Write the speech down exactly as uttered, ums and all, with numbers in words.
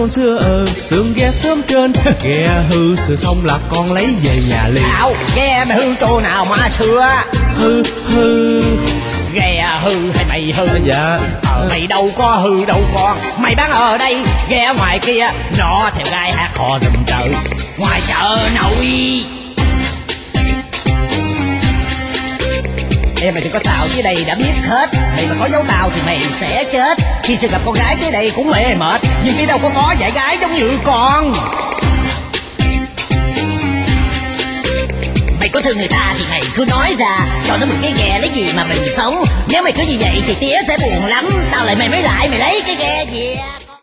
con xưa ờ sườn ghe sớm trên ghe hư sửa xong là con lấy về nhà liền. Nào ghe mày hư chỗ nào mà sửa? Hư hư ghe hư hay mày hư? Dạ ờ, mày đâu có hư đâu con, mày bán ở đây ghe ngoài kia nó theo gai hát hò rùm chợ ngoài chợ nội. Em mày đừng có xạo dưới đây đã biết hết. Mày mà có dấu tao thì mày sẽ chết. Khi sẽ gặp con gái dưới đây cũng mê mệt, nhưng cái đâu có có dạy gái giống như con. Mày có thương người ta thì mày cứ nói ra, cho nó một cái ghe lấy gì mà mình sống. Nếu mày cứ như vậy thì tía sẽ buồn lắm. Tao lại mày mới lại mày lấy cái ghe gì.